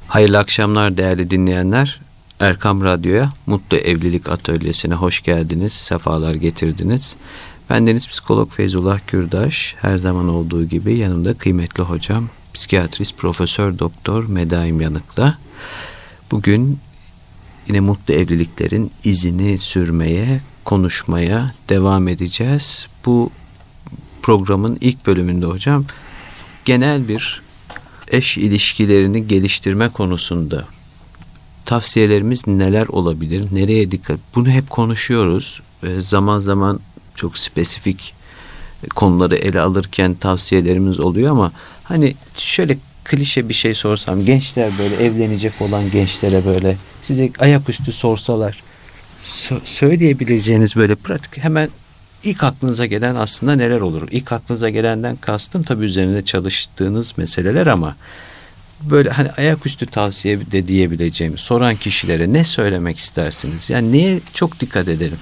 Hayırlı akşamlar değerli dinleyenler. Erkam Radyo'ya, Mutlu Evlilik Atölyesi'ne hoş geldiniz, sefalar getirdiniz. Bendeniz psikolog Feyzullah Kürdaş. Her zaman olduğu gibi yanımda kıymetli hocam, psikiyatrist Profesör Doktor Medaim Yanık'la. Bugün yine mutlu evliliklerin izini sürmeye, konuşmaya devam edeceğiz. Bu programın ilk bölümünde hocam genel bir eş ilişkilerini geliştirme konusunda tavsiyelerimiz neler olabilir, nereye dikkat? Bunu hep konuşuyoruz. Zaman zaman çok spesifik konuları ele alırken tavsiyelerimiz oluyor ama hani şöyle klişe bir şey sorsam, gençler böyle evlenecek olan gençlere böyle size ayaküstü sorsalar söyleyebileceğiniz böyle pratik hemen ilk aklınıza gelen aslında neler olur? İlk aklınıza gelenden kastım tabii üzerine çalıştığınız meseleler ama böyle hani ayaküstü tavsiye de diyebileceğim soran kişilere ne söylemek istersiniz? Yani neye çok dikkat edelim?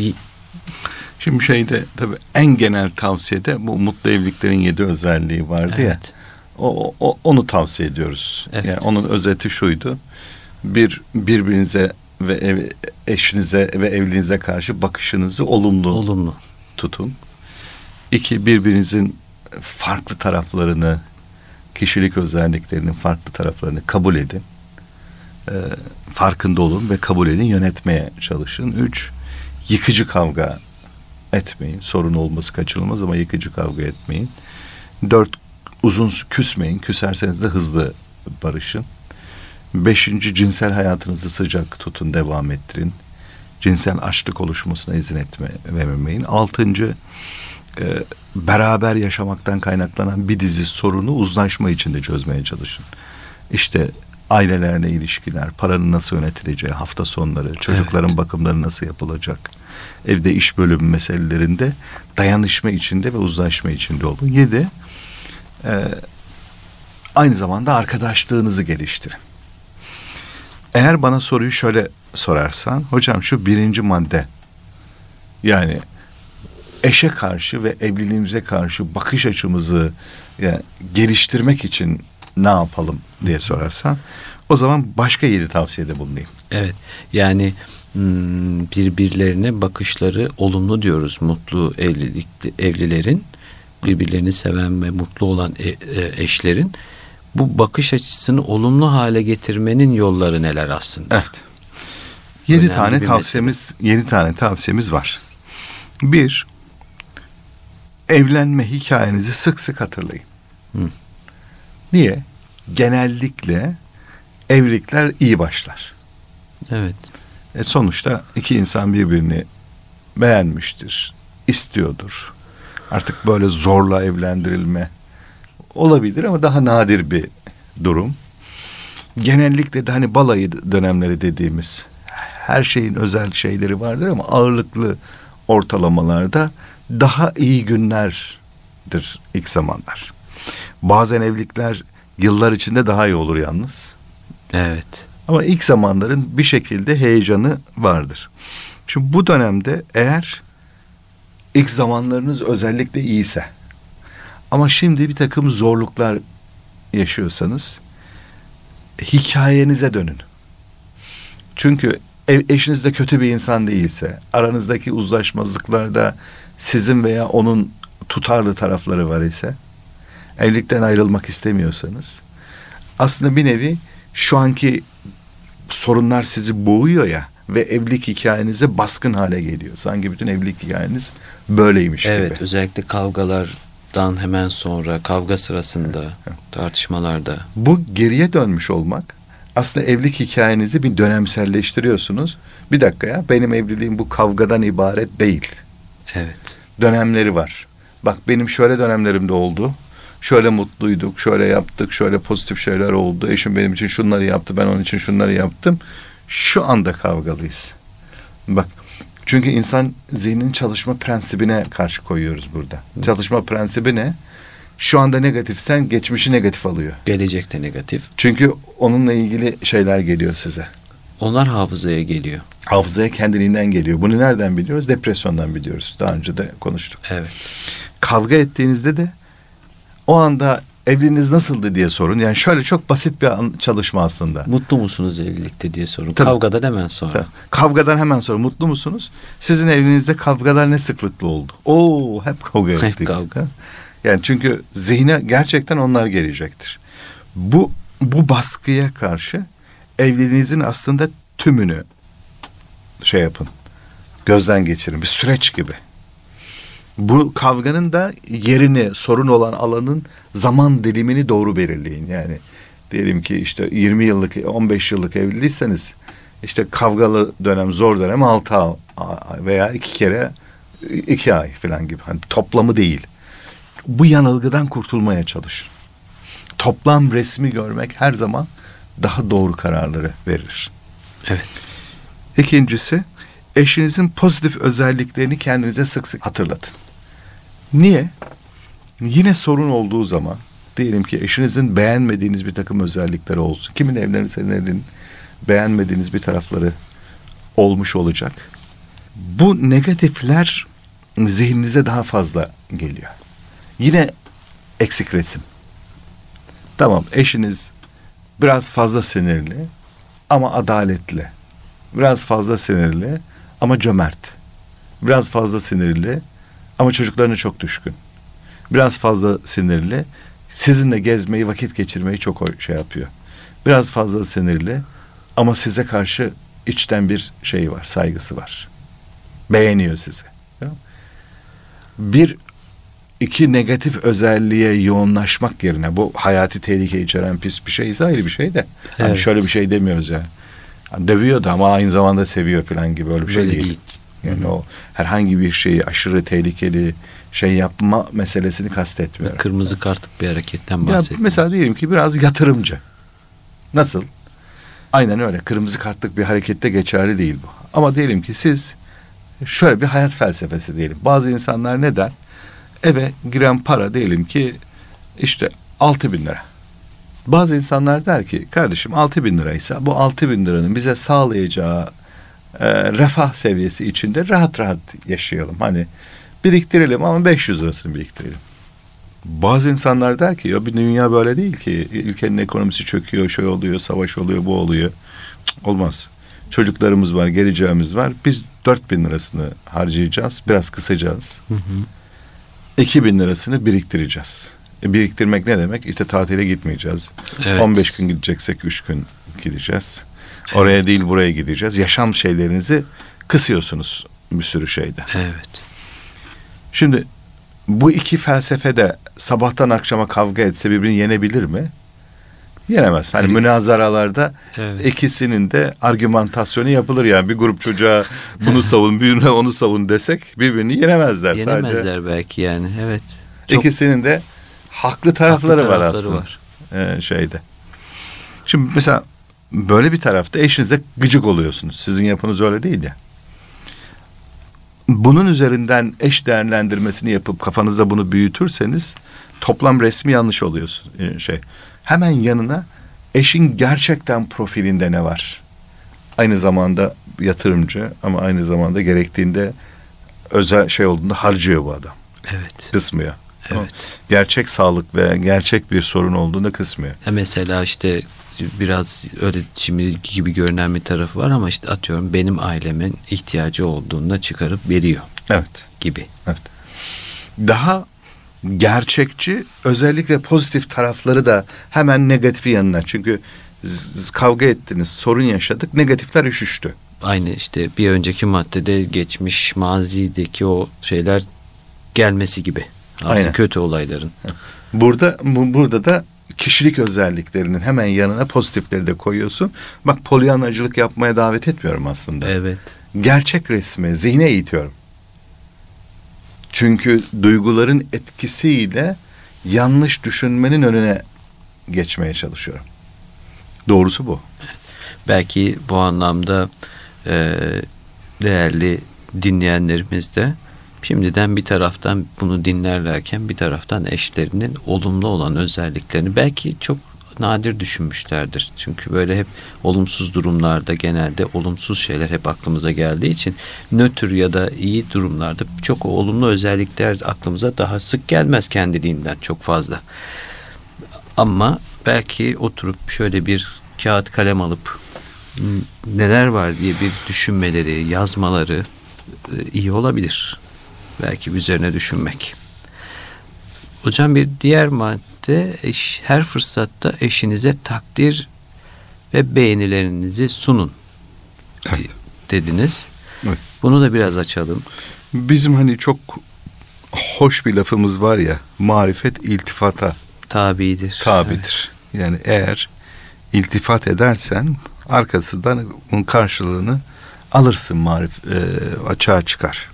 Şimdi şeyde tabii en genel tavsiyede bu mutlu evliliklerin 7 özelliği vardı, evet. Ya. Onu tavsiye ediyoruz. Evet. Yani onun özeti şuydu. Birbirinize ve eşinize ve evliliğinize karşı bakışınızı olumlu tutun. 2, birbirinizin farklı taraflarını, kişilik özelliklerinin farklı taraflarını kabul edin. Farkında olun ve kabul edin, yönetmeye çalışın. 3, yıkıcı kavga etmeyin. Sorun olması kaçınılmaz ama yıkıcı kavga etmeyin. 4, uzun küsmeyin. Küserseniz de hızlı barışın. 5, cinsel hayatınızı sıcak tutun, devam ettirin. Cinsel açlık oluşmasına izin vermeyin. 6, beraber yaşamaktan kaynaklanan bir dizi sorunu uzlaşma içinde çözmeye çalışın. İşte ailelerle ilişkiler, paranın nasıl yönetileceği, hafta sonları, çocukların evet. bakımları nasıl yapılacak, evde iş bölümü meselelerinde dayanışma içinde ve uzlaşma içinde olun. 7, aynı zamanda arkadaşlığınızı geliştirin. Eğer bana soruyu şöyle sorarsan, hocam şu 1. madde, yani eşe karşı ve evliliğimize karşı bakış açımızı yani geliştirmek için ne yapalım diye sorarsan, o zaman başka 7 tavsiyede bulunayım. Evet, yani birbirlerine bakışları olumlu diyoruz mutlu evlilerin, birbirlerini seven ve mutlu olan eşlerin. Bu bakış açısını olumlu hale getirmenin yolları neler aslında? Evet. 7 tane tavsiyemiz var. 1, evlenme hikayenizi sık sık hatırlayın. Niye? Genellikle evlilikler iyi başlar. Evet. Sonuçta 2 insan birbirini beğenmiştir, istiyordur. Artık böyle zorla evlendirilme olabilir ama daha nadir bir durum. Genellikle de hani balayı dönemleri dediğimiz, her şeyin özel şeyleri vardır ama ağırlıklı ortalamalarda daha iyi günlerdir ilk zamanlar. Bazen evlilikler yıllar içinde daha iyi olur yalnız. Evet. Ama ilk zamanların bir şekilde heyecanı vardır. Şimdi bu dönemde eğer ilk zamanlarınız özellikle iyiyse ama şimdi bir takım zorluklar yaşıyorsanız hikayenize dönün. Çünkü eşiniz de kötü bir insan değilse, aranızdaki uzlaşmazlıklarda sizin veya onun tutarlı tarafları var ise, evlilikten ayrılmak istemiyorsanız, aslında bir nevi şu anki sorunlar sizi boğuyor ya ve evlilik hikayenize baskın hale geliyor. Sanki bütün evlilik hikayeniz böyleymiş gibi. Evet, özellikle kavgalardan hemen sonra, kavga sırasında, tartışmalarda. Bu geriye dönmüş olmak, aslında evlilik hikayenizi bir dönemselleştiriyorsunuz. Bir dakika ya, benim evliliğim bu kavgadan ibaret değil. Evet. Dönemleri var. Bak benim şöyle dönemlerimde oldu. Şöyle mutluyduk, şöyle yaptık, şöyle pozitif şeyler oldu. Eşim benim için şunları yaptı, ben onun için şunları yaptım. Şu anda kavgalıyız. Bak, çünkü insan zihninin çalışma prensibine karşı koyuyoruz burada. Çalışma prensibi ne? Şu anda negatifsen geçmişi negatif alıyor. Gelecekte negatif. Çünkü onunla ilgili şeyler geliyor size. Onlar hafızaya geliyor. Hafızaya kendiliğinden geliyor. Bunu nereden biliyoruz? Depresyondan biliyoruz. Daha önce de konuştuk. Evet. Kavga ettiğinizde de o anda evliliğiniz nasıldı diye sorun. Yani şöyle çok basit bir çalışma aslında. Mutlu musunuz evlilikte diye sorun. Tabii. Kavgadan hemen sonra. Tabii. Kavgadan hemen sonra mutlu musunuz? Sizin evliliğinizde kavgalar ne sıklıklı oldu? Oo, hep kavga ettik. Hep kavga. Yani çünkü zihne gerçekten onlar gelecektir. Bu baskıya karşı evliliğinizin aslında tümünü şey yapın. Gözden geçirin. Bir süreç gibi. Bu kavganın da yerini, sorun olan alanın zaman dilimini doğru belirleyin. Yani diyelim ki işte 20 yıllık, 15 yıllık evliliyseniz işte kavgalı dönem, zor dönem 6 ay veya 2 ay falan gibi. Hani toplamı değil. Bu yanılgıdan kurtulmaya çalışın. Toplam resmi görmek her zaman daha doğru kararları verir. Evet. İkincisi, eşinizin pozitif özelliklerini kendinize sık sık hatırlatın. Niye? Yine sorun olduğu zaman, diyelim ki eşinizin beğenmediğiniz bir takım özellikleri olsun. Kimin evlerinin, senin evlerinin beğenmediğiniz bir tarafları olmuş olacak. Bu negatifler zihninize daha fazla geliyor. Yine eksik resim. Tamam, eşiniz biraz fazla sinirli ama adaletli. Biraz fazla sinirli ama cömert. Biraz fazla sinirli ama çocuklarına çok düşkün. Biraz fazla sinirli, sizinle gezmeyi, vakit geçirmeyi çok şey yapıyor. Biraz fazla sinirli ama size karşı içten bir şey var, saygısı var. Beğeniyor sizi. İki negatif özelliğe yoğunlaşmak yerine, bu hayati tehlike içeren pis bir şeyse ayrı bir şey de. Evet. Hani şöyle bir şey demiyoruz ya. Yani dövüyordu ama aynı zamanda seviyor falan gibi, öyle bir şey değil. Yani o herhangi bir şeyi aşırı tehlikeli şey yapma meselesini kastetmiyorum. Kırmızı kartlık bir hareketten bahsediyorum. Mesela diyelim ki biraz yatırımcı. Nasıl? Aynen öyle. Kırmızı kartlık bir harekette geçerli değil bu. Ama diyelim ki siz şöyle bir hayat felsefesi diyelim. Bazı insanlar ne der? Eve giren para diyelim ki işte 6.000 lira. Bazı insanlar der ki kardeşim 6.000 liraysa bu 6.000 liranın bize sağlayacağı refah seviyesi içinde rahat rahat yaşayalım. Hani biriktirelim ama 500 lirasını biriktirelim. Bazı insanlar der ki ya bir dünya böyle değil ki. Ülkenin ekonomisi çöküyor, şey oluyor, savaş oluyor, bu oluyor. Olmaz. Çocuklarımız var, geleceğimiz var. Biz 4.000 lirasını harcayacağız. Biraz kısacağız. 2.000 lirasını biriktireceğiz. Biriktirmek ne demek? İşte tatile gitmeyeceğiz. Evet. 15 gün gideceksek 3 gün gideceğiz. Oraya değil buraya gideceğiz. Yaşam şeylerinizi kısıyorsunuz bir sürü şeyde. Evet. Şimdi bu iki felsefe de sabahtan akşama kavga etse birbirini yenebilir mi? Yenemez. Hani münazaralarda ikisinin de argümantasyonu yapılır yani. Bir grup çocuğa bunu savun, birine onu savun desek birbirini yenemezler. Yenemezler belki yani. Evet. İkisinin de haklı tarafları var aslında. Şeyde. Şimdi mesela böyle bir tarafta eşinize gıcık oluyorsunuz. Sizin yapınız öyle değil ya. Bunun üzerinden eş değerlendirmesini yapıp kafanızda bunu büyütürseniz toplam resmi yanlış oluyorsun. Hemen yanına eşin gerçekten profilinde ne var? Aynı zamanda yatırımcı ama aynı zamanda gerektiğinde özel şey olduğunda harcıyor bu adam. Evet. Kısmıyor. Evet. Gerçek sağlık ve gerçek bir sorun olduğunda kısmıyor. Mesela işte biraz öyle şimdi gibi görünen bir tarafı var ama işte atıyorum benim ailemin ihtiyacı olduğunda çıkarıp veriyor. Evet. Gibi. Evet. Daha gerçekçi, özellikle pozitif tarafları da hemen negatifi yanına. Çünkü kavga ettiniz, sorun yaşadık, negatifler üşüştü. Aynı işte bir önceki maddede geçmiş mazideki o şeyler gelmesi gibi. Aslında kötü olayların. Burada da kişilik özelliklerinin hemen yanına pozitifleri de koyuyorsun. Bak, polyanacılık yapmaya davet etmiyorum aslında. Evet. Gerçek resmi zihne eğitiyorum. Çünkü duyguların etkisiyle yanlış düşünmenin önüne geçmeye çalışıyorum. Doğrusu bu. Belki bu anlamda değerli dinleyenlerimiz de şimdiden bir taraftan bunu dinlerlerken bir taraftan eşlerinin olumlu olan özelliklerini belki çok nadir düşünmüşlerdir. Çünkü böyle hep olumsuz durumlarda genelde olumsuz şeyler hep aklımıza geldiği için nötr ya da iyi durumlarda çok olumlu özellikler aklımıza daha sık gelmez kendiliğinden çok fazla. Ama belki oturup şöyle bir kağıt kalem alıp neler var diye bir düşünmeleri, yazmaları iyi olabilir. Belki üzerine düşünmek. Hocam bir diğer madde, her fırsatta eşinize takdir ve beğenilerinizi sunun Evet. dediniz. Evet. Bunu da biraz açalım. Bizim hani çok hoş bir lafımız var ya, marifet iltifata Tabidir. tabidir. Yani eğer iltifat edersen arkasından bunun karşılığını alırsın, açığa çıkar.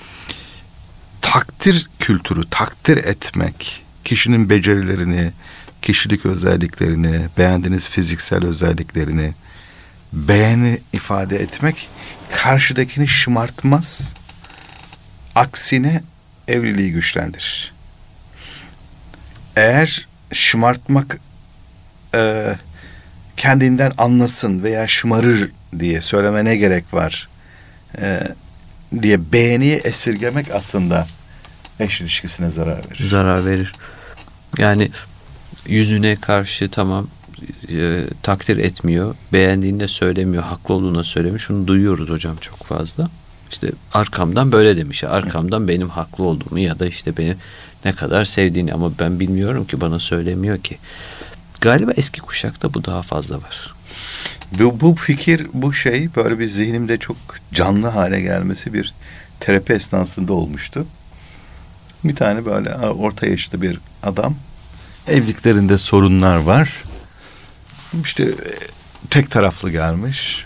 Takdir kültürü, takdir etmek, kişinin becerilerini, kişilik özelliklerini, beğendiğiniz fiziksel özelliklerini beğeni ifade etmek karşıdakini şımartmaz. Aksine evliliği güçlendirir. Eğer şımartmak kendinden anlasın veya şımarır diye söylemene gerek var diye beğeniyi esirgemek aslında eş ilişkisine zarar verir. Zarar verir. Yani yüzüne karşı tamam takdir etmiyor. Beğendiğini de söylemiyor. Haklı olduğunu söylemiyor. Şunu duyuyoruz hocam çok fazla. İşte arkamdan böyle demiş. Arkamdan benim haklı olduğumu ya da işte beni ne kadar sevdiğini, ama ben bilmiyorum ki, bana söylemiyor ki. Galiba eski kuşakta bu daha fazla var. Bu fikir, bu şey böyle bir zihnimde çok canlı hale gelmesi bir terapi esnasında olmuştu. Bir tane böyle orta yaşlı bir adam, evliliklerinde sorunlar var. İşte tek taraflı gelmiş.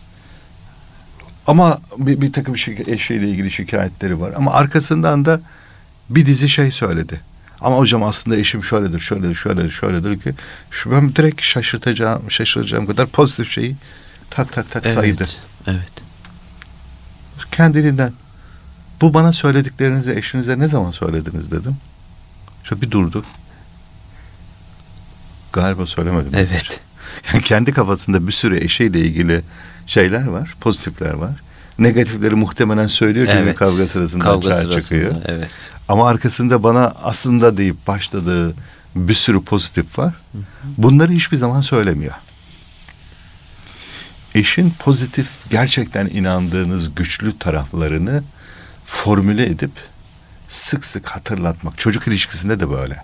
Ama bir takım eşiyle ilgili şikayetleri var. Ama arkasından da bir dizi şey söyledi. Ama hocam aslında eşim şöyledir ki ben direkt şaşıracağım kadar pozitif şeyi tak saydı. Evet. Kendiliğinden. Bu bana söylediklerinizi eşinize ne zaman söylediniz dedim. Şöyle bir durdu. Galiba söylemedim. Evet. Yani kendi kafasında bir sürü eşiyle ilgili şeyler var, pozitifler var. Negatifleri muhtemelen söylüyor çünkü kavga sırasında çıkıyor. Evet. Ama arkasında bana aslında deyip başladığı bir sürü pozitif var. Bunları hiçbir zaman söylemiyor. Eşin pozitif, gerçekten inandığınız güçlü taraflarını formüle edip sık sık hatırlatmak. Çocuk ilişkisinde de böyle.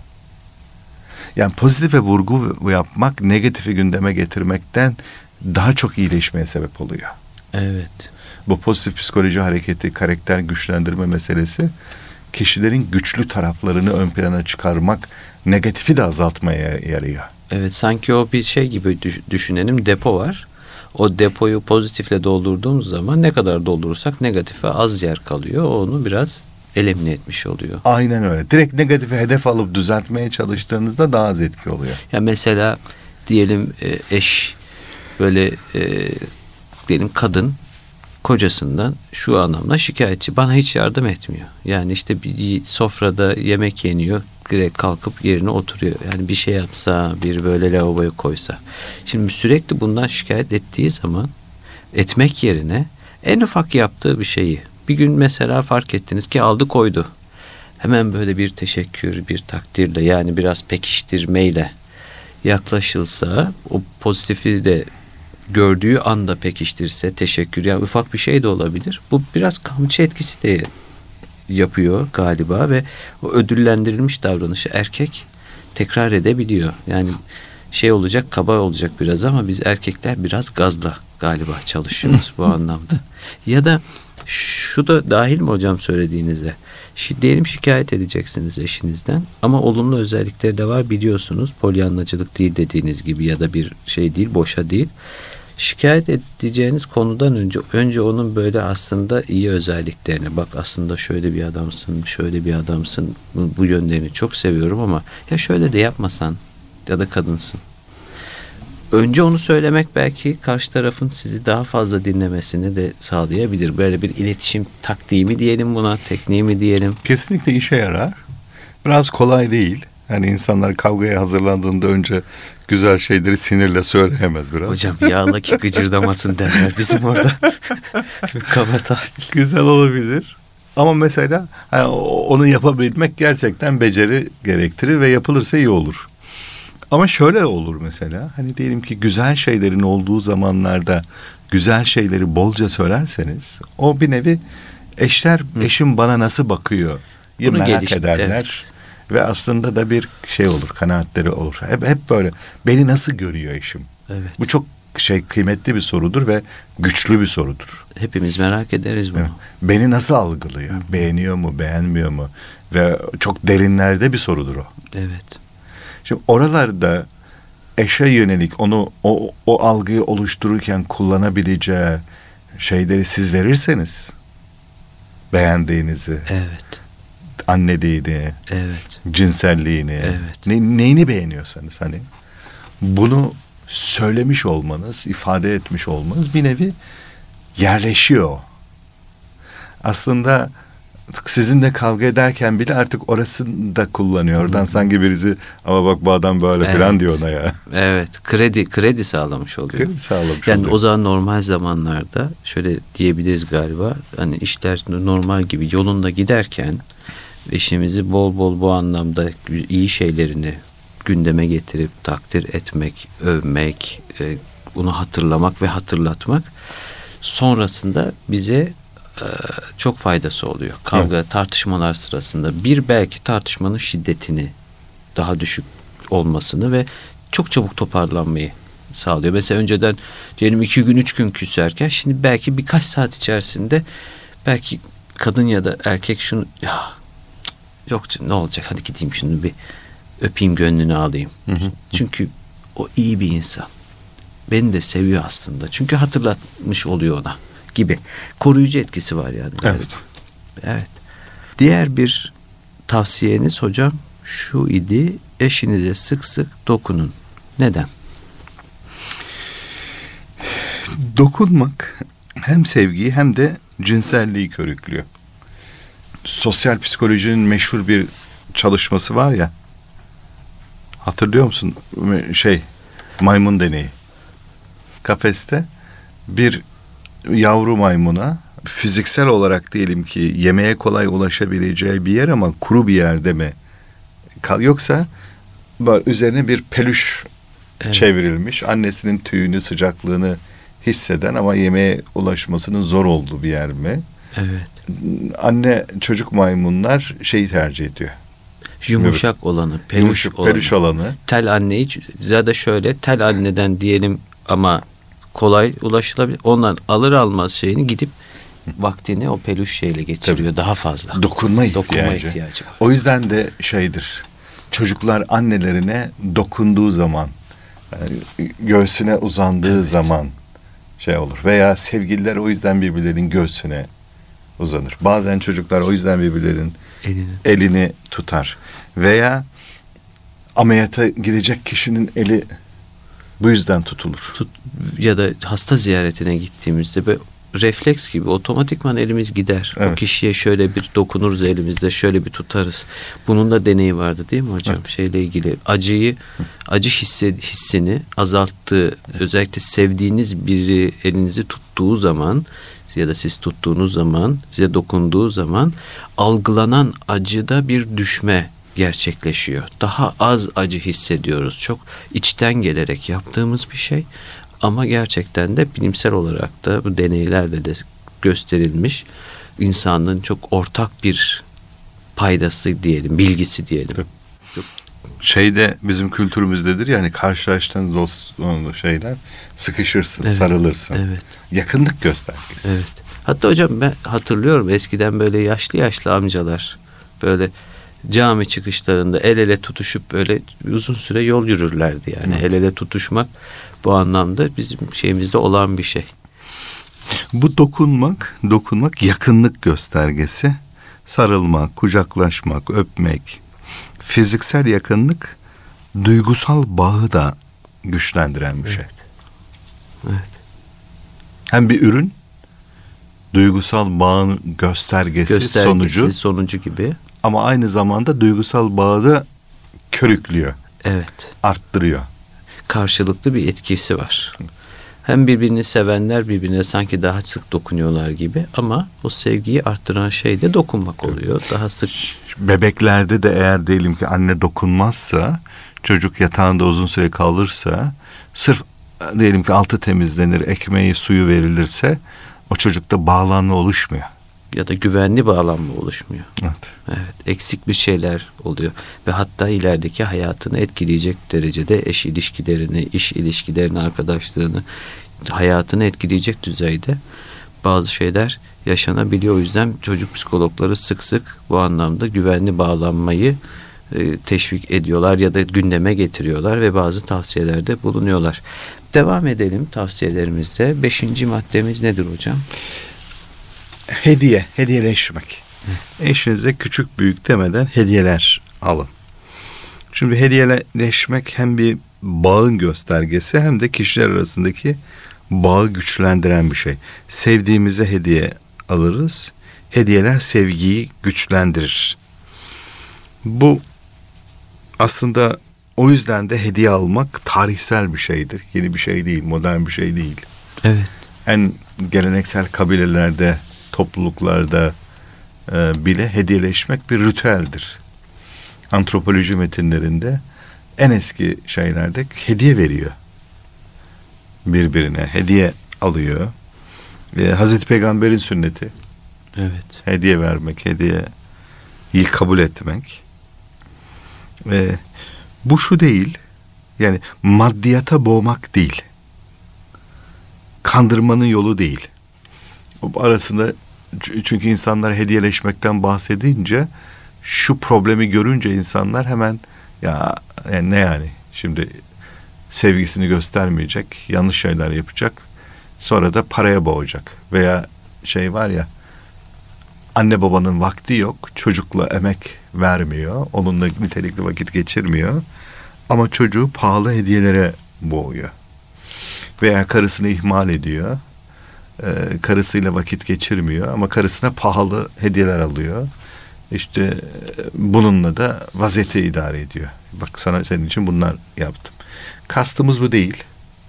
Yani pozitife vurgu yapmak, negatifi gündeme getirmekten daha çok iyileşmeye sebep oluyor. Evet. Bu pozitif psikoloji hareketi, karakter güçlendirme meselesi, kişilerin güçlü taraflarını ön plana çıkarmak, negatifi de azaltmaya yarıyor. Evet, sanki o bir şey gibi düşünelim, depo var. O depoyu pozitifle doldurduğumuz zaman ne kadar doldurursak negatife az yer kalıyor. Onu biraz elimine etmiş oluyor. Aynen öyle. Direkt negatifi hedef alıp düzeltmeye çalıştığınızda daha az etki oluyor. Ya mesela diyelim eş böyle diyelim kadın kocasından şu anlamda şikayetçi. Bana hiç yardım etmiyor. Yani işte bir sofrada yemek yeniyor. Direkt kalkıp yerine oturuyor. Yani bir şey yapsa, bir böyle lavaboya koysa. Şimdi sürekli bundan şikayet ettiği zaman, etmek yerine en ufak yaptığı bir şeyi bir gün mesela fark ettiniz ki aldı koydu. Hemen böyle bir teşekkür, bir takdirle, yani biraz pekiştirmeyle yaklaşılsa, o pozitifi de gördüğü anda pekiştirse, teşekkür, yani ufak bir şey de olabilir. Bu biraz kamçı etkisi de yapıyor galiba ve o ödüllendirilmiş davranışı erkek tekrar edebiliyor. Yani şey olacak, kaba olacak biraz, ama biz erkekler biraz gazla galiba çalışıyoruz bu anlamda. Ya da şu da dahil mi hocam söylediğinize? Diyelim şikayet edeceksiniz eşinizden ama olumlu özellikleri de var, biliyorsunuz. Polyanlacılık değil dediğiniz gibi, ya da bir şey değil, boşa değil. Şikayet edeceğiniz konudan önce onun böyle aslında iyi özelliklerine bak, aslında şöyle bir adamsın, şöyle bir adamsın, bu yönlerini çok seviyorum ama ya şöyle de yapmasan, ya da kadınsın. Önce onu söylemek belki karşı tarafın sizi daha fazla dinlemesini de sağlayabilir. Böyle bir iletişim taktiği mi diyelim buna, tekniği mi diyelim? Kesinlikle işe yarar. Biraz kolay değil. Yani insanlar kavgaya hazırlandığında önce güzel şeyleri sinirle söyleyemez biraz. Hocam yağla ki gıcırdamasın derler bizim orada. Kabata. Güzel olabilir. Ama mesela onu yapabilmek gerçekten beceri gerektirir ve yapılırsa iyi olur. Ama şöyle olur mesela, hani diyelim ki güzel şeylerin olduğu zamanlarda güzel şeyleri bolca söylerseniz, o bir nevi eşler, eşim bana nasıl bakıyor Bunu merak ederler. Ve aslında da bir şey olur, kanaatleri olur. Hep böyle, beni nasıl görüyor eşim? Evet. Bu çok kıymetli bir sorudur ve güçlü bir sorudur. Hepimiz merak ederiz bunu. Evet. Beni nasıl algılıyor? Beğeniyor mu, beğenmiyor mu? Ve çok derinlerde bir sorudur o. Evet. Şimdi oralarda eşe yönelik onu o algıyı oluştururken kullanabileceği şeyleri siz verirseniz, beğendiğinizi, Evet. anneliğini, Evet. cinselliğini, Evet. neyini beğeniyorsanız, hani bunu söylemiş olmanız, ifade etmiş olmanız bir nevi yerleşiyor. Aslında sizinle kavga ederken bile artık orasını da kullanıyor. Oradan sanki birisi, ama bak bu adam böyle falan diyor ona ya. Evet. Kredi sağlamış oluyor. Kredi sağlamış yani oluyor. o zaman normal zamanlarda şöyle diyebiliriz galiba. Hani işler normal gibi yolunda giderken eşimizi bol bol bu anlamda iyi şeylerini gündeme getirip takdir etmek, övmek, bunu hatırlamak ve hatırlatmak sonrasında bize çok faydası oluyor. Kavga, tartışmalar sırasında belki tartışmanın şiddetini daha düşük olmasını ve çok çabuk toparlanmayı sağlıyor. Mesela önceden diyelim 2 gün 3 gün küserken şimdi belki birkaç saat içerisinde belki kadın ya da erkek şunu yok ne olacak, hadi gideyim şunu bir öpeyim, gönlünü alayım. Çünkü o iyi bir insan. Beni de seviyor aslında. Çünkü hatırlatmış oluyor ona gibi. Koruyucu etkisi var yani. Evet. Evet. Diğer bir tavsiyeniz hocam şu idi: eşinize sık sık dokunun. Neden? Dokunmak hem sevgiyi hem de cinselliği körüklüyor. Sosyal psikolojinin meşhur bir çalışması var ya, hatırlıyor musun? Maymun deneyi. Kafeste bir yavru maymuna fiziksel olarak diyelim ki yemeğe kolay ulaşabileceği bir yer ama kuru bir yerde mi yoksa böyle üzerine bir peluş çevrilmiş, annesinin tüyünü, sıcaklığını hisseden ama yemeğe ulaşmasının zor olduğu bir yer mi? Evet. Anne çocuk maymunlar tercih ediyor. Yumuşak olanı, peluş olanı. Tel anneyi ya da şöyle tel anneden diyelim ama kolay ulaşılabilir. Ondan alır almaz gidip vaktini o peluş şeyle geçiriyor. Tabii. Daha fazla. Dokunma ihtiyacı var. O yüzden de çocuklar annelerine dokunduğu zaman, yani göğsüne uzandığı zaman olur. Veya sevgililer o yüzden birbirlerinin göğsüne uzanır. Bazen çocuklar o yüzden birbirlerinin elini tutar. Veya ameliyata gidecek kişinin eli bu yüzden tutulur. Ya da hasta ziyaretine gittiğimizde böyle refleks gibi otomatikman elimiz gider. Evet. O kişiye şöyle bir dokunuruz elimizde, şöyle bir tutarız. Bunun da deneyi vardı değil mi hocam? Evet. Şeyle ilgili acı hissini azalttığı, özellikle sevdiğiniz biri elinizi tuttuğu zaman ya da siz tuttuğunuz zaman, size dokunduğu zaman algılanan acıda bir düşme gerçekleşiyor. Daha az acı hissediyoruz. Çok içten gelerek yaptığımız bir şey. Ama gerçekten de bilimsel olarak da bu deneylerle de gösterilmiş, insanlığın çok ortak bir paydası diyelim, bilgisi diyelim. Bizim kültürümüzdedir yani, karşılaştığın dost sıkışırsın, sarılırsın. Evet. Yakınlık göstergesi. Evet. Hatta hocam ben hatırlıyorum eskiden böyle yaşlı amcalar böyle cami çıkışlarında el ele tutuşup böyle uzun süre yol yürürlerdi yani. El ele tutuşmak bu anlamda bizim şeyimizde olan bir şey. Bu dokunmak yakınlık göstergesi. Sarılmak, kucaklaşmak, öpmek. Fiziksel yakınlık duygusal bağı da güçlendiren bir şey. Evet. Hem bir ürün, duygusal bağın göstergesi sonucu gibi. Ama aynı zamanda duygusal bağı da körüklüyor. Evet. Arttırıyor. Karşılıklı bir etkisi var. Hem birbirini sevenler birbirine sanki daha sık dokunuyorlar gibi ama o sevgiyi arttıran şey de dokunmak oluyor. Daha sık. Bebeklerde de eğer diyelim ki anne dokunmazsa çocuk yatağında uzun süre kalırsa, sırf diyelim ki altı temizlenir, ekmeği suyu verilirse o çocukta bağlanma oluşmuyor. Ya da güvenli bağlanma oluşmuyor. Evet. Evet, eksik bir şeyler oluyor ve hatta ilerideki hayatını etkileyecek derecede eş ilişkilerini, iş ilişkilerini, arkadaşlığını, hayatını etkileyecek düzeyde bazı şeyler yaşanabiliyor. O yüzden çocuk psikologları sık sık bu anlamda güvenli bağlanmayı teşvik ediyorlar ya da gündeme getiriyorlar ve bazı tavsiyelerde bulunuyorlar. Devam edelim tavsiyelerimizde. 5. maddemiz nedir hocam? Hediyeleşmek. Eşinize küçük büyük demeden hediyeler alın. Şimdi hediyeleşmek hem bir bağın göstergesi hem de kişiler arasındaki bağı güçlendiren bir şey. Sevdiğimize hediye alırız. Hediyeler sevgiyi güçlendirir. Bu aslında o yüzden de hediye almak tarihsel bir şeydir. Yeni bir şey değil, modern bir şey değil. Evet. En geleneksel kabilelerde, topluluklarda bile hediyeleşmek bir ritüeldir. Antropoloji metinlerinde en eski şeylerde hediye veriyor. Birbirine hediye alıyor. Hazreti Peygamber'in sünneti. Evet. Hediye vermek, hediyeyi kabul etmek. Bu şu değil, yani maddiyata boğmak değil. Kandırmanın yolu değil. Arasında, çünkü insanlar hediyeleşmekten bahsedince şu problemi görünce insanlar hemen ne yani şimdi sevgisini göstermeyecek, yanlış şeyler yapacak, sonra da paraya boğacak veya şey var ya, anne babanın vakti yok, çocukla emek vermiyor, onunla nitelikli vakit geçirmiyor ama çocuğu pahalı hediyelere boğuyor veya karısını ihmal ediyor, karısıyla vakit geçirmiyor ama karısına pahalı hediyeler alıyor. İşte bununla da vaziyeti idare ediyor. Bak sana, senin için bunlar yaptım. Kastımız bu değil.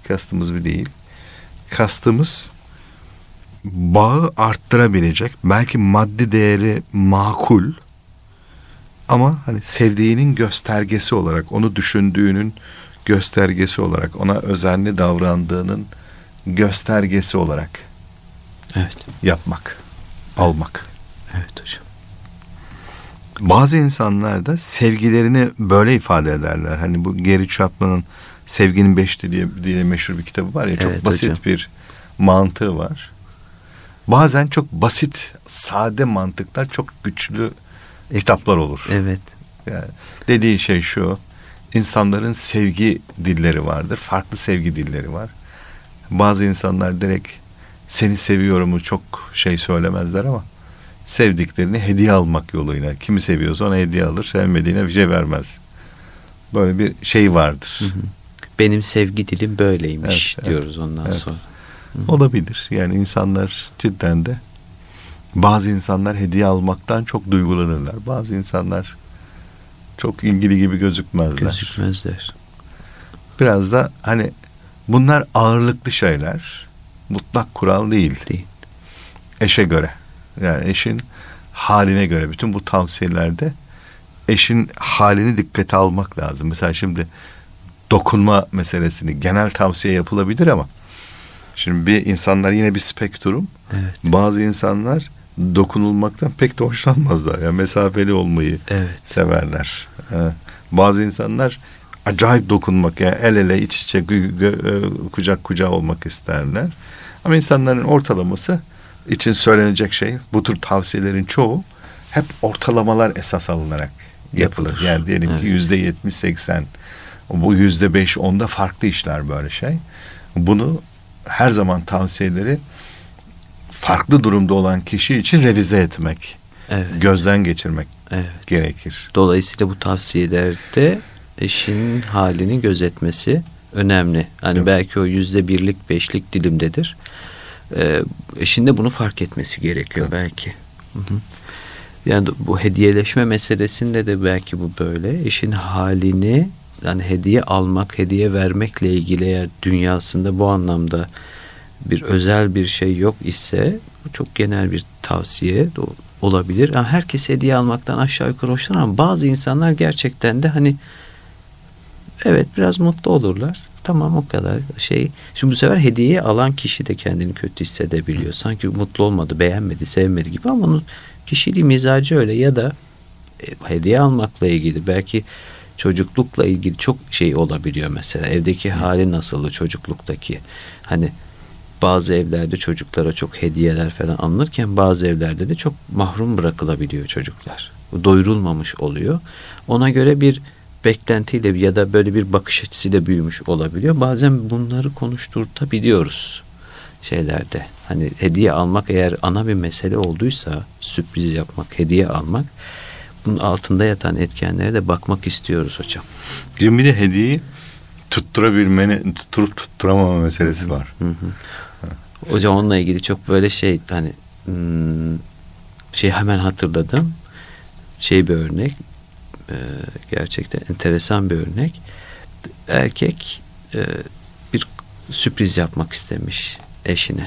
Kastımız bağı arttırabilecek, belki maddi değeri makul ama hani sevdiğinin göstergesi olarak, onu düşündüğünün göstergesi olarak, ona özenli davrandığının göstergesi olarak yapmak, almak. Evet hocam. Bazı insanlar da sevgilerini böyle ifade ederler. Hani bu Gary Chapman'ın Sevginin Beşli diye meşhur bir kitabı var ya, çok basit hocam. Bir mantığı var. Bazen çok basit, sade mantıklar çok güçlü kitaplar olur. Evet. Yani dediği şey şu: insanların sevgi dilleri vardır. Farklı sevgi dilleri var. Bazı insanlar direkt seni seviyorumu çok söylemezler ama sevdiklerini hediye almak yoluyla, kimi seviyorsa ona hediye alır, sevmediğine bir şey vermez. Böyle bir şey vardır. Hı hı. Benim sevgi dilim böyleymiş diyoruz ondan sonra. Hı. Olabilir. Yani insanlar cidden de, bazı insanlar hediye almaktan çok duygulanırlar. Bazı insanlar çok ilgili gibi gözükmezler. Biraz da hani bunlar ağırlıklı şeyler. Mutlak kural değil. Eşe göre. Yani eşin haline göre. Bütün bu tavsiyelerde eşin halini dikkate almak lazım. Mesela şimdi dokunma meselesini, genel tavsiye yapılabilir ama şimdi bir insanlar yine bir spektrum. Evet. Bazı insanlar dokunulmaktan pek de hoşlanmazlar. Yani mesafeli olmayı severler. Bazı insanlar acayip dokunmak, yani el ele, iç içe, kucak kucağa olmak isterler. Ama insanların ortalaması için söylenecek şey, bu tür tavsiyelerin çoğu hep ortalamalar esas alınarak yapılır. Yani diyelim ki %70-80, bu %5-10'da farklı işler böyle şey. Bunu her zaman tavsiyeleri farklı durumda olan kişi için revize etmek, gözden geçirmek gerekir. Dolayısıyla bu tavsiyelerde eşin halini gözetmesi önemli. Hani belki o %1'lik, 5'lik dilimdedir. Eşin de bunu fark etmesi gerekiyor belki. Hı-hı. Yani bu hediyeleşme meselesinde de belki bu böyle. Eşin halini, yani hediye almak, hediye vermekle ilgili eğer dünyasında bu anlamda bir özel bir şey yok ise bu çok genel bir tavsiye olabilir. Yani herkes hediye almaktan aşağı yukarı hoşlanır ama bazı insanlar gerçekten de hani Evet, biraz mutlu olurlar. Tamam, o kadar şey. Şimdi bu sefer hediyeyi alan kişi de kendini kötü hissedebiliyor. Sanki mutlu olmadı, beğenmedi, sevmedi gibi, ama onun kişiliği, mizacı öyle. Ya da hediye almakla ilgili, belki çocuklukla ilgili çok şey olabiliyor mesela. Evdeki hali nasıldı çocukluktaki? Hani bazı evlerde çocuklara çok hediyeler falan alınırken bazı evlerde de çok mahrum bırakılabiliyor çocuklar. Doyurulmamış oluyor. Ona göre bir beklentiyle ya da böyle bir bakış açısıyla büyümüş olabiliyor. Bazen bunları konuşturtabiliyoruz şeylerde. Hani hediye almak eğer ana bir mesele olduysa, sürpriz yapmak, hediye almak, bunun altında yatan etkenlere de bakmak istiyoruz hocam. Şimdi bir de hediyeyi tutturup tutturamama meselesi var. Hı hı. Hocam onunla ilgili çok böyle şey, hani hemen hatırladım. Bir örnek, gerçekten enteresan bir örnek. Erkek bir sürpriz yapmak istemiş eşine.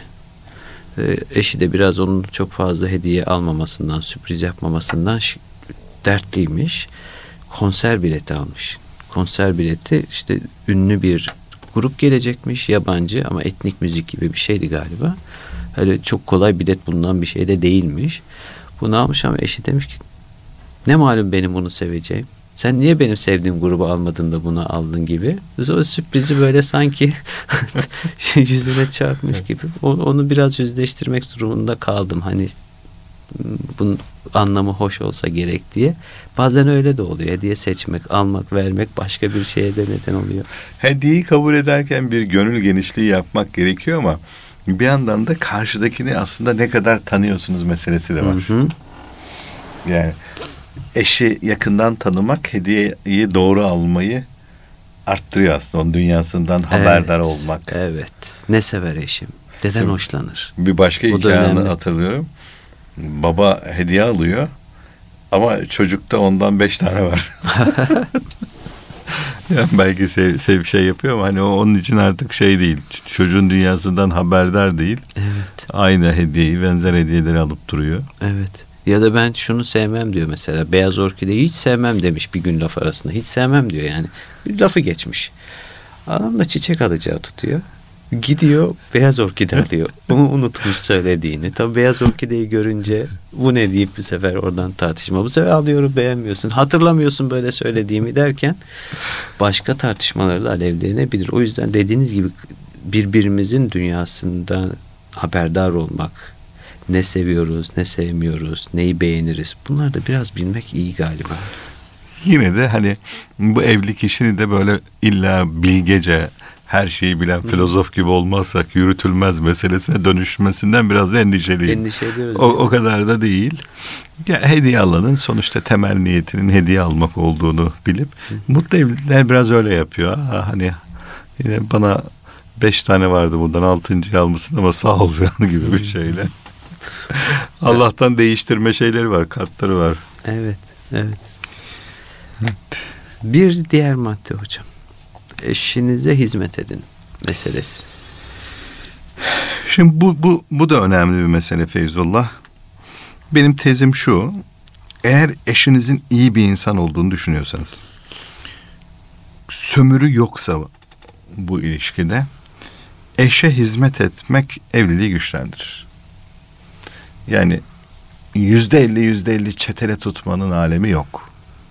Eşi de biraz onun çok fazla hediye almamasından, sürpriz yapmamasından dertliymiş. Konser bileti almış. Konser bileti, işte ünlü bir grup gelecekmiş, yabancı ama etnik müzik gibi bir şeydi galiba. Öyle çok kolay bilet bulunan bir şey de değilmiş. Bunu almış ama eşi demiş ki, ne malum benim bunu seveceğim. Sen niye benim sevdiğim grubu almadın da bunu aldın gibi. O sürprizi böyle sanki yüzüne çarpmış gibi. Onu biraz yüzleştirmek durumunda kaldım. Hani bunun anlamı hoş olsa gerek diye. Bazen öyle de oluyor. Hediye seçmek, almak, vermek başka bir şeye de neden oluyor. Hediyeyi kabul ederken bir gönül genişliği yapmak gerekiyor ama bir yandan da karşıdakini aslında ne kadar tanıyorsunuz meselesi de var. Hı hı. Yani eşi yakından tanımak hediyeyi doğru almayı arttırıyor aslında. Onun dünyasından haberdar olmak. Evet. Ne sever eşim? Neden hoşlanır? Bir başka hikayeni hatırlıyorum. Baba hediye alıyor ama çocukta ondan 5 tane var. Yani belki şey yapıyor ama hani onun için artık şey değil. Çocuğun dünyasından haberdar değil. Evet. Aynı hediyeyi, benzer hediyeleri alıp duruyor. Evet. Ya da ben şunu sevmem diyor mesela. Beyaz orkideyi hiç sevmem demiş bir gün laf arasında. Hiç sevmem diyor yani. Bir lafı geçmiş. Adam da çiçek alacağı tutuyor. Gidiyor beyaz orkide alıyor. Onu unutmuş söylediğini. Tabii beyaz orkideyi görünce bu ne deyip bir sefer oradan tartışma. Bu sefer alıyorum, beğenmiyorsun. Hatırlamıyorsun böyle söylediğimi derken başka tartışmaları da alevlenebilir. O yüzden dediğiniz gibi birbirimizin dünyasından haberdar olmak, ne seviyoruz, ne sevmiyoruz, neyi beğeniriz, bunları da biraz bilmek iyi galiba. Yine de hani bu evlilik işini de böyle illa bilgece, her şeyi bilen filozof gibi olmazsak yürütülmez meselesine dönüşmesinden biraz da endişeliyim. Endişe ediyoruz. O kadar da değil. Ya, hediye alanın sonuçta temel niyetinin hediye almak olduğunu bilip mutlu evlilikler biraz öyle yapıyor. Hani yine bana 5 tane vardı, bundan 6.'yı almışsın ama sağ ol falan gibi bir şeyle. Allah'tan değiştirme şeyleri var, kartları var. Evet, evet. Bir diğer madde hocam. Eşinize hizmet edin meselesi. Şimdi bu da önemli bir mesele Feyzullah. Benim tezim şu: eğer eşinizin iyi bir insan olduğunu düşünüyorsanız, sömürü yoksa bu ilişkide, eşe hizmet etmek evliliği güçlendirir. Yani %50 çetele tutmanın alemi yok.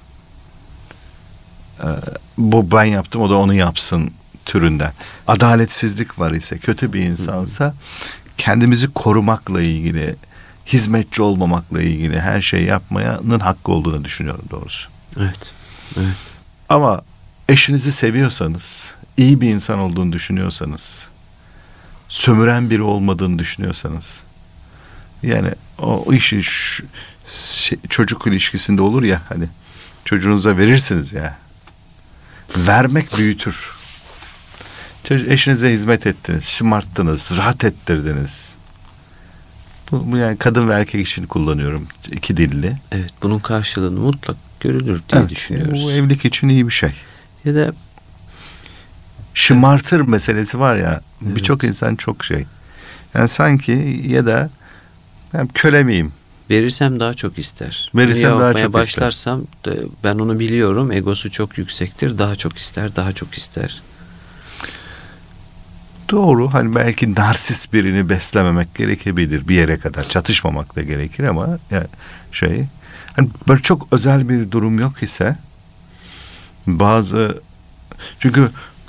Bu ben yaptım, o da onu yapsın türünden. Adaletsizlik var ise, kötü bir insansa, kendimizi korumakla ilgili, hizmetçi olmamakla ilgili her şey yapmanın hakkı olduğunu düşünüyorum doğrusu. Evet. Evet. Ama eşinizi seviyorsanız, iyi bir insan olduğunu düşünüyorsanız, sömüren biri olmadığını düşünüyorsanız, yani o işi çocuk ilişkisinde olur ya, hani çocuğunuza verirsiniz ya, vermek büyütür. Eşinize hizmet ettiniz, şımarttınız, rahat ettirdiniz. Bu yani kadın ve erkek için kullanıyorum, iki dilli. Evet, bunun karşılığını mutlak görülür diye düşünüyoruz. Bu evlilik için iyi bir şey. Ya da şımartır meselesi var ya, birçok insan çok şey. Yani sanki, ya da ben köle miyim? Verirsem daha çok ister. Verirsem Bunu daha yapmaya çok başlarsam ben onu biliyorum. Egosu çok yüksektir. Daha çok ister, daha çok ister. Doğru. Hani belki narsist birini beslememek gerekebilir bir yere kadar. Çatışmamak da gerekir ama yani hani böyle çok özel bir durum yok ise çünkü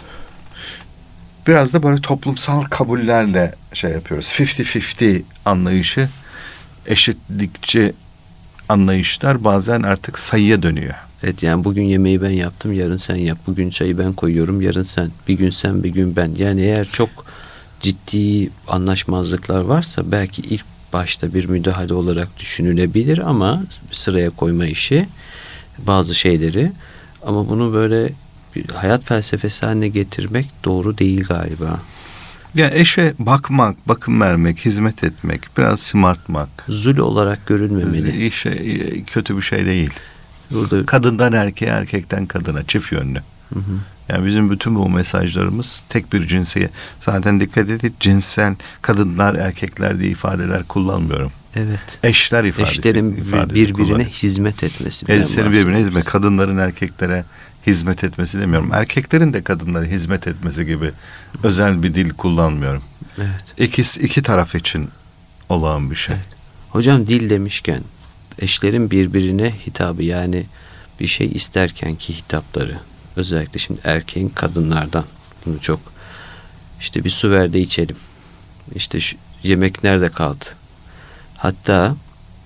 biraz da böyle toplumsal kabullerle yapıyoruz. 50-50 anlayışı, eşitlikçi anlayışlar bazen artık sayıya dönüyor. Evet, yani bugün yemeği ben yaptım, yarın sen yap. Bugün çayı ben koyuyorum, yarın sen. Bir gün sen, bir gün ben. Yani eğer çok ciddi anlaşmazlıklar varsa belki ilk başta bir müdahale olarak düşünülebilir ama sıraya koyma işi bazı şeyleri, ama bunu böyle bir hayat felsefesi haline getirmek doğru değil galiba. Yani eşe bakmak, bakım vermek, hizmet etmek, biraz şımartmak. Zul olarak görülmemeli. Kötü bir şey değil. Burada Kadından erkeğe, erkekten kadına, çift yönlü. Hı hı. Yani bizim bütün bu mesajlarımız tek bir cinsiyet. Zaten dikkat edin, cinsel kadınlar, erkekler diye ifadeler kullanmıyorum. Evet. Eşler ifadesi. Eşlerin birbirine hizmet etmesi. Eşlerin birbirine hizmet. Kadınların erkeklere hizmet etmesi demiyorum. Erkeklerin de kadınlara hizmet etmesi gibi özel bir dil kullanmıyorum. Evet. İki taraf için olağan bir şey. Evet. Hocam, dil demişken eşlerin birbirine hitabı, yani bir şey isterken ki hitapları, özellikle şimdi erkeğin kadınlardan, bunu çok işte bir su ver de içelim, işte şu yemek nerede kaldı, hatta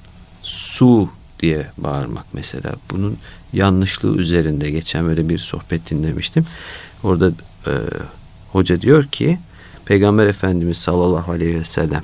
su diye bağırmak mesela, bunun yanlışlığı üzerinde geçen böyle bir sohbet dinlemiştim. Orada hoca diyor ki Peygamber Efendimiz sallallahu aleyhi ve sellem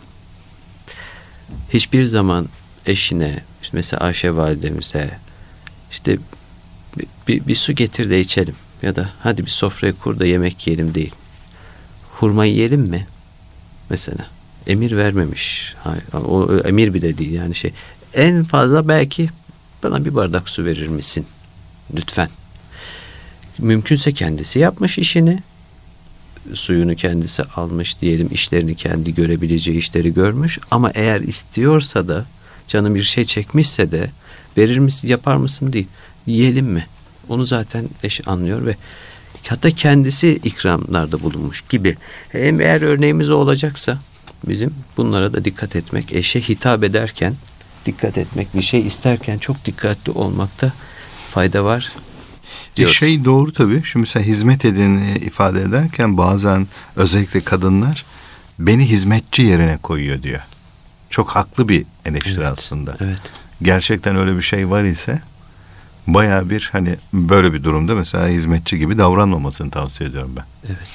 hiçbir zaman eşine, mesela Ayşe validemize işte bir su getir de içelim ya da hadi bir sofrayı kur da yemek yiyelim değil. Hurma yiyelim mi? Mesela emir vermemiş. Hayır, o emir bile değil yani en fazla belki bana bir bardak su verir misin? Lütfen. Mümkünse kendisi yapmış işini. Suyunu kendisi almış diyelim, işlerini kendi görebileceği işleri görmüş, ama eğer istiyorsa da, canım bir şey çekmişse de verir misin, yapar mısın değil, yiyelim mi? Onu zaten eş anlıyor ve hatta kendisi ikramlarda bulunmuş gibi. Eğer örneğimiz o olacaksa bizim bunlara da dikkat etmek, eşe hitap ederken dikkat etmek, bir şey isterken çok dikkatli olmakta fayda var. Doğru tabii. Şimdi mesela hizmet edeni ifade ederken bazen özellikle kadınlar beni hizmetçi yerine koyuyor diyor. Çok haklı bir eleştiri aslında. Evet. Gerçekten öyle bir şey var ise bayağı bir hani böyle bir durumda mesela hizmetçi gibi davranmamasını tavsiye ediyorum ben. Evet.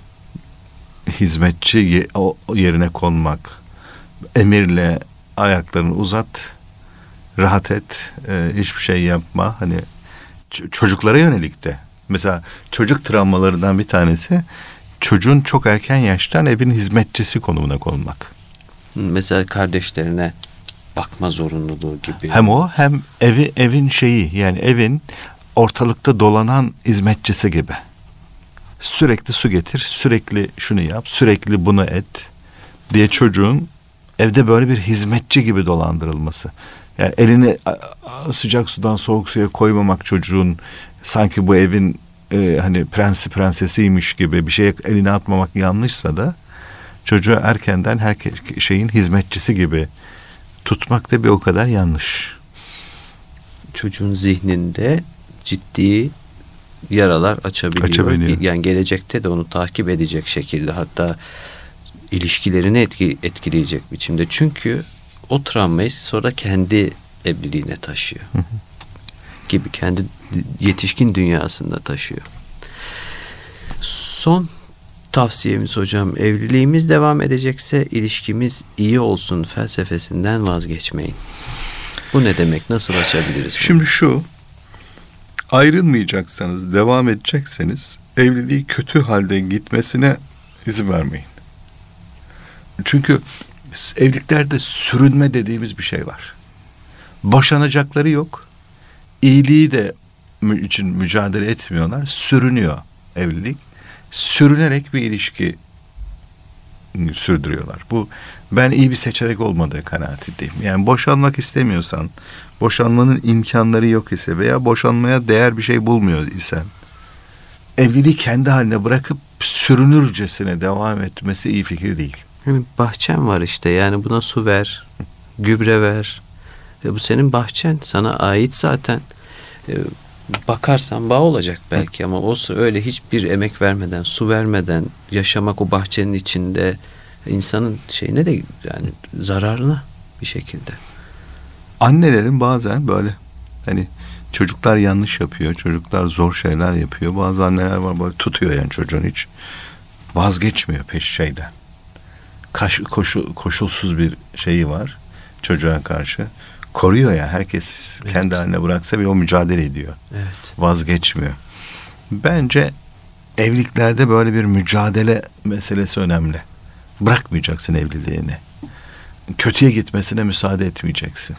Hizmetçi yerine konmak, emirle ayaklarını uzat, rahat et, hiçbir şey yapma. Hani çocuklara yönelik de. Mesela çocuk travmalarından bir tanesi çocuğun çok erken yaştan evin hizmetçisi konumuna konmak. Mesela kardeşlerine bakma zorunluluğu gibi. Hem o hem evin yani evin ortalıkta dolanan hizmetçisi gibi. Sürekli su getir, sürekli şunu yap, sürekli bunu et diye çocuğun evde böyle bir hizmetçi gibi dolandırılması. Yani elini sıcak sudan soğuk suya koymamak çocuğun, sanki bu evin hani prensi prensesiymiş gibi bir şeye elini atmamak yanlışsa da çocuğu erkenden her şeyin hizmetçisi gibi tutmak da bir o kadar yanlış. Çocuğun zihninde ciddi yaralar açabiliyor. Yani gelecekte de onu takip edecek şekilde, hatta ilişkilerini etkileyecek biçimde. Çünkü o travmayı sonra kendi evliliğine taşıyor. Gibi kendi yetişkin dünyasında taşıyor. Son tavsiyemiz hocam, evliliğimiz devam edecekse ilişkimiz iyi olsun felsefesinden vazgeçmeyin. Bu ne demek? Nasıl açabiliriz bunu? Şimdi ayrılmayacaksanız, devam edecekseniz evliliği kötü halde gitmesine izin vermeyin. Çünkü evliliklerde sürünme dediğimiz bir şey var. Boşanacakları yok. İyiliği de için mücadele etmiyorlar. Sürünüyor evlilik. Sürünerek bir ilişki sürdürüyorlar. Bu ben iyi bir seçenek olmadığı kanaatindeyim. Yani boşanmak istemiyorsan, boşanmanın imkanları yok ise veya boşanmaya değer bir şey bulmuyor isen evliliği kendi haline bırakıp sürünürcesine devam etmesi iyi fikir değil. Yani bahçen var işte, yani buna su ver, gübre ver. Bu senin bahçen, sana ait zaten. Bakarsan bağ olacak belki ama o öyle hiçbir emek vermeden, su vermeden yaşamak o bahçenin içinde insanın şeyine de yani zararına bir şekilde. Annelerin bazen böyle hani çocuklar yanlış yapıyor, çocuklar zor şeyler yapıyor. Bazı anneler var böyle tutuyor yani çocuğun hiç vazgeçmiyor şeyden. Koşulsuz bir şeyi var çocuğa karşı. Koruyor ya, herkes evet. Kendi haline bıraksa bile o mücadele ediyor. Evet. Vazgeçmiyor. Bence evliliklerde böyle bir mücadele meselesi önemli. Bırakmayacaksın evliliğini. Kötüye gitmesine müsaade etmeyeceksin.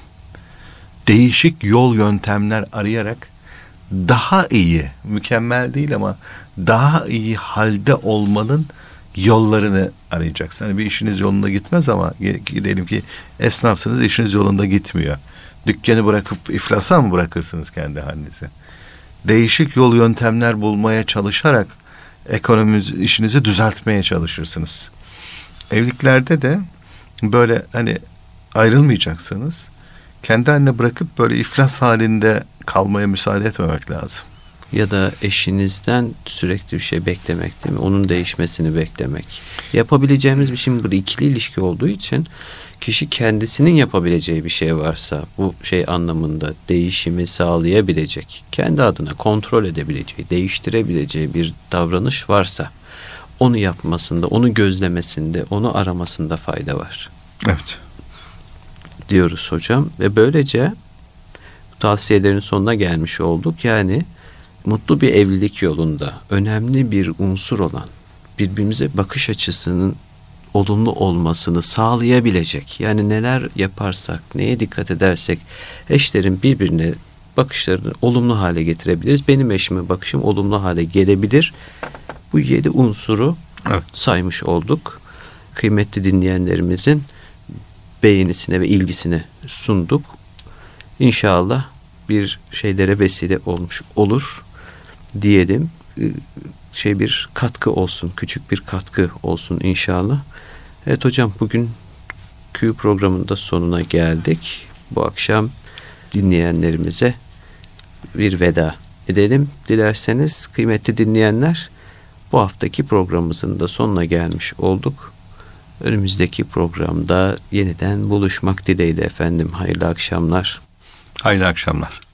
Değişik yol yöntemler arayarak daha iyi, mükemmel değil ama daha iyi halde olmanın yollarını arayacaksın. Hani bir işiniz yolunda gitmez ama diyelim ki esnafsınız, işiniz yolunda gitmiyor. Dükkanı bırakıp iflasa mı bırakırsınız kendi halinize? Değişik yol yöntemler bulmaya çalışarak işinizi düzeltmeye çalışırsınız. Evliliklerde de böyle hani ayrılmayacaksınız. Kendi haline bırakıp böyle iflas halinde kalmaya müsaade etmemek lazım. Ya da eşinizden sürekli bir şey beklemek, değil mi? Onun değişmesini beklemek. Yapabileceğimiz bir şey, bir ikili ilişki olduğu için kişi kendisinin yapabileceği bir şey varsa, bu şey anlamında değişimi sağlayabilecek, kendi adına kontrol edebileceği, değiştirebileceği bir davranış varsa onu yapmasında, onu gözlemesinde, onu aramasında fayda var. Evet. Diyoruz hocam ve böylece tavsiyelerin sonuna gelmiş olduk. Yani mutlu bir evlilik yolunda önemli bir unsur olan birbirimize bakış açısının olumlu olmasını sağlayabilecek, yani neler yaparsak, neye dikkat edersek eşlerin birbirine bakışlarını olumlu hale getirebiliriz. Benim eşime bakışım olumlu hale gelebilir. Bu 7 unsuru evet. Saymış olduk. Kıymetli dinleyenlerimizin beğenisine ve ilgisine sunduk. İnşallah bir şeylere vesile olmuş olur diyelim. Bir katkı olsun, küçük bir katkı olsun inşallah. Evet hocam, bugünkü programın da sonuna geldik. Bu akşam dinleyenlerimize bir veda edelim. Dilerseniz kıymetli dinleyenler, bu haftaki programımızın da sonuna gelmiş olduk. Önümüzdeki programda yeniden buluşmak dileğiyle efendim. Hayırlı akşamlar. Hayırlı akşamlar.